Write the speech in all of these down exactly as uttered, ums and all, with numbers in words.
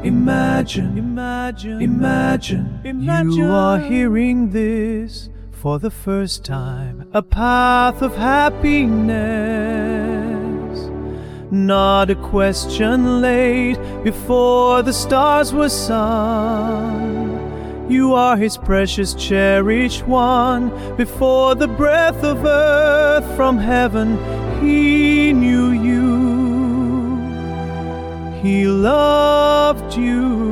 Imagine, imagine, imagine, imagine you are hearing this for the first time. A path of happiness, not a question laid before the stars were sung. You are his precious, cherished one. Before the breath of earth from heaven, he knew you. He loved you.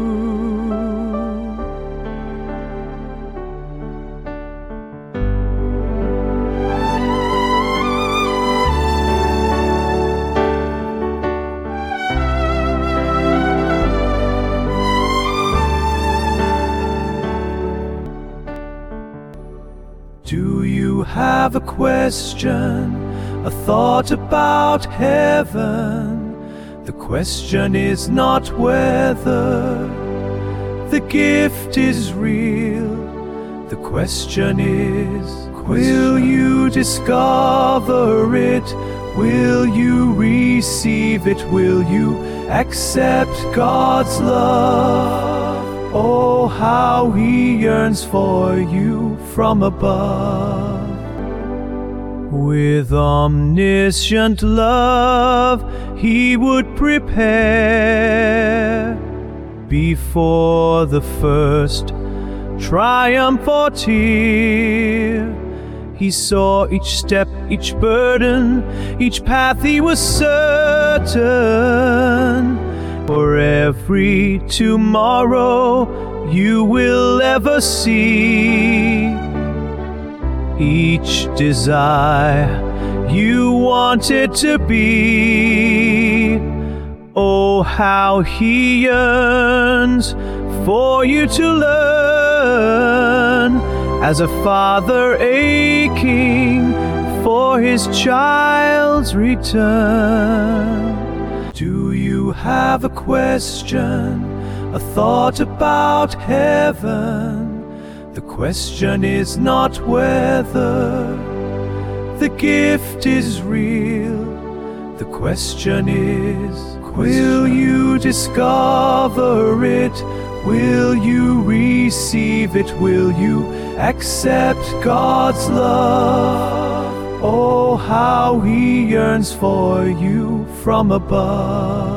Do you have a question, a thought about heaven? The question is not whether the gift is real. The question is, will you discover it? Will you receive it? Will you accept God's love? Oh, how he yearns for you from above. With omniscient love, he would prepare before the first triumph or tear. He saw each step, each burden, each path he was certain. For every tomorrow you will ever see, each desire you wanted to be. Oh, how he yearns for you to learn, as a father aching for his child's return. Do you have a question, a thought about heaven? The question is not whether the gift is real. The question is, will you discover it? Will you receive it? Will you accept God's love? Oh, how he yearns for you from above.